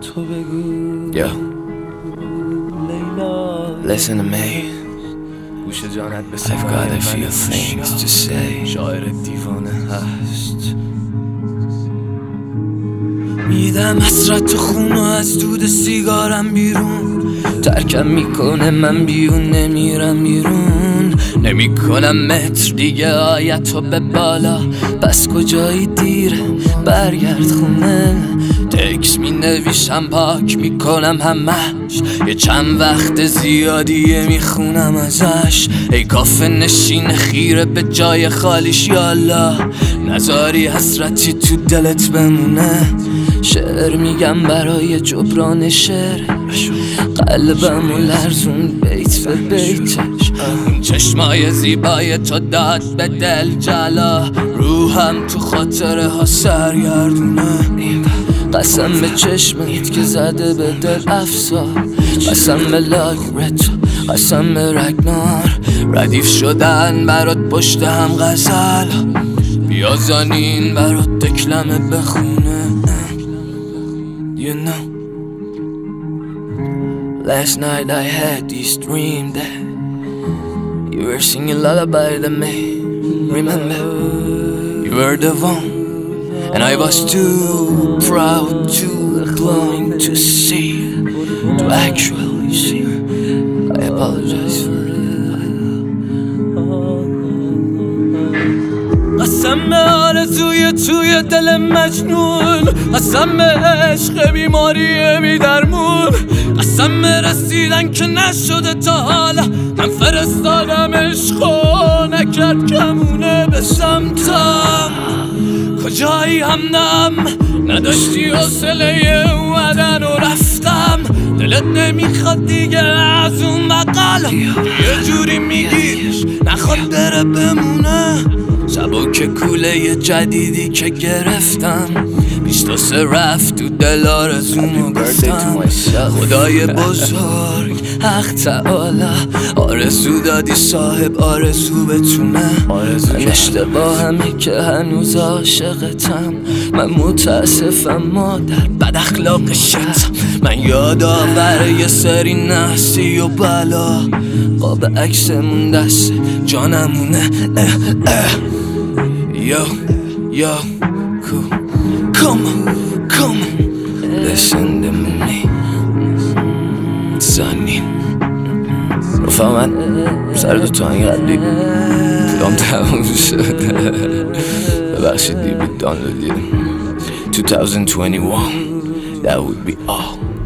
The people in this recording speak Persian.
تو بگو Yo, لیلا listen to me. گوش جانت به I've got a few things to say. شاعر دیوانه هست میدم حسرت خون و از دود سیگارم بیرون، ترکم میکنه من بیرون نمیرم بیرون، نمیکنم متر دیگه آیتو به بالا، پس کجایی دیره برگرد خونه، تکس می نویشم پاک میکنم همش، یه چند وقت زیادیه میخونم ازش، ای کافه نشین خیره به جای خالیش یالا، نذاری حسرتی تو دلت بمونه، شعر میگم برای جبران شعر، قلبم و لرزون بیت به بیتش، اون چشمای زیبای تو داد به دل جلا، روحم تو خاطره ها سرگردونه، قسم به چشمت که زده به دل افسار، قسم به لاگرت، قسم به رگنار، ردیف شدن برات پشت هم غزل، بیا زنین برات دکلمه بخونه. You know, last night I had this dream that you were singing lullaby to me. Remember, you were the one, and I was too proud, too glowing to see, to actually see. I apologize for it. قسم به آرزوی توی دل مجنون، قسم به عشق بیماری بی درمون، قسم به رسیدن که نشده تا حالا، من فرستادم عشقو نکرد کمونه به سمتم، کجایی همدم نداشتی حوصله اومدن و رفتم، دلت نمیخواد دیگه از اون بقل، یه جوری میگیش نخواد بره بمونه، شبا که کوله جدیدی که گرفتم، 23 رفت تو دل آرزومو گفتم، خدای بزرگ حق تعالی آرزو دادی صاحب آرزو بتونه، من اشتباهمه که هنوز عاشقتم، من متاسفم مادر بد اخلاق شتم، من یادآور یه سری نحسی و بلا، قاب عکسمون دست جانمونه. Yo, yo, cool. Come on, listen to me. زنین رفاقا من سر دوتا انقدری پولام تموم شده، ببخشید دیگه دانلودی 2021 that would be all.